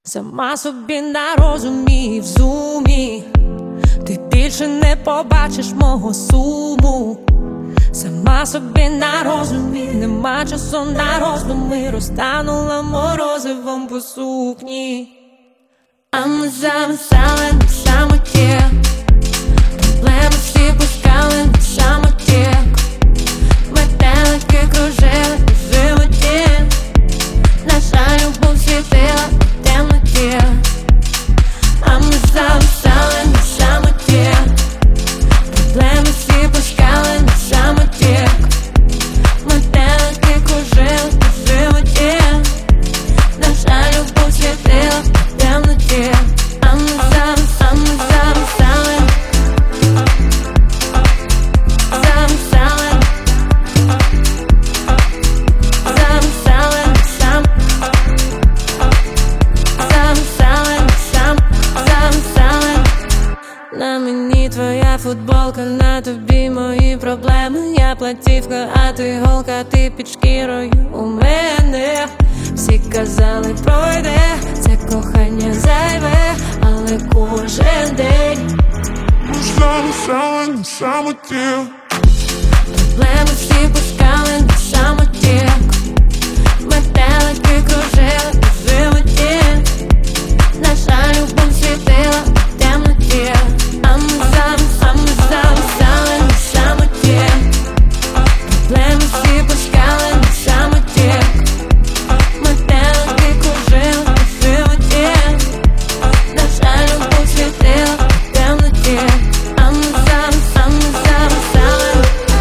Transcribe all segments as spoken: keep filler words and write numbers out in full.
Сама собі на розумі, в зумі, ти більше не побачиш мого суму. Сама собі на розумі, нема часу на роздуми, розтанула морозивом по сукні. А ми замисали на самоті, проблеми всі пускали на самоті, метелики кружили по животі, наша любов світила в темноті. А ми замисали на самоті, проблеми всі пускали на самоті, метелики кружили по животі, наша любов світила в темноті. А ми замисали, а ми замисали, замисали, замисали на сам, замисали на сам, замисали. На мені твоя футболка, на тобі мої проблеми. Я платівка, а ти голка, ти під шкірою у мене. Всі казали, пройде, це кохання зайве, але кожен день ми замисали на самоті, проблеми всі пускали на самоті, метелики кружили по животі, наша любов світила в темноті. А ми замисали, а ми замисали на самоті, проблеми всі пускали на самоті, метелики кружили по животі, наша любов світила в темноті. А ми замисали, а ми замисали,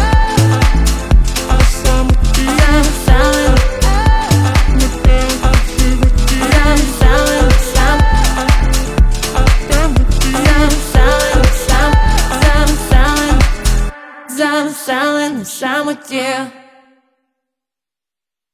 на самоті, замисали, метелики в животі, замисали на сам, темноті. замисали на сам, замисали, замисали на самоті.